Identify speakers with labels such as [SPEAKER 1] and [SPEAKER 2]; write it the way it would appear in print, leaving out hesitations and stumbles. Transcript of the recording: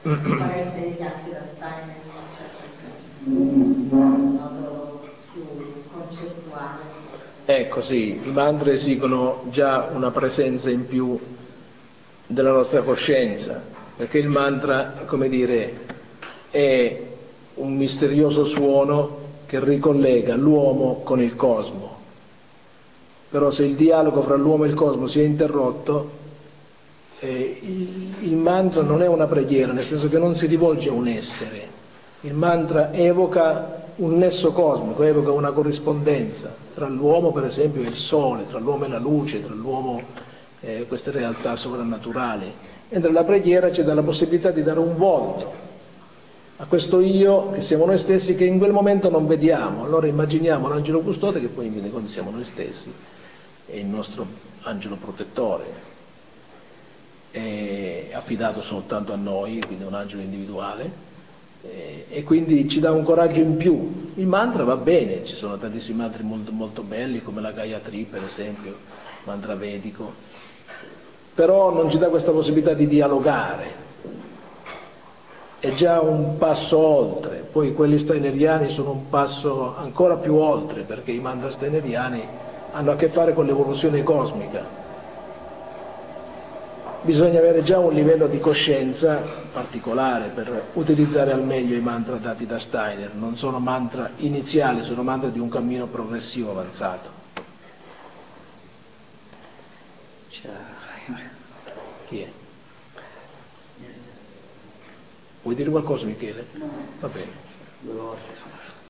[SPEAKER 1] parentesi anche da Steiner in un certo senso, in modo più concettuale.
[SPEAKER 2] Ecco, sì, i mantra esigono già una presenza in più della nostra coscienza, perché il mantra, come dire, è un misterioso suono che ricollega l'uomo con il cosmo. Però se il dialogo fra l'uomo e il cosmo si è interrotto, il mantra non è una preghiera, nel senso che non si rivolge a un essere. Il mantra evoca un nesso cosmico, evoca una corrispondenza tra l'uomo, per esempio, e il sole, tra l'uomo e la luce, tra l'uomo e queste realtà sovrannaturali. Mentre la preghiera ci dà la possibilità di dare un volto a questo io che siamo noi stessi, che in quel momento non vediamo. Allora immaginiamo l'angelo custode, che poi in fin dei conti siamo noi stessi, è il nostro angelo protettore, è affidato soltanto a noi, quindi è un angelo individuale, e quindi ci dà un coraggio in più. Il mantra va bene, ci sono tantissimi mantri molto, molto belli, come la Gayatri per esempio, mantra vedico, però non ci dà questa possibilità di dialogare. È già un passo oltre. Poi quelli steineriani sono un passo ancora più oltre, perché i mantra steineriani hanno a che fare con l'evoluzione cosmica. Bisogna avere già un livello di coscienza particolare per utilizzare al meglio i mantra dati da Steiner. Non sono mantra iniziali, sono mantra di un cammino progressivo avanzato. Chi è? Vuoi dire qualcosa, Michele? Va bene.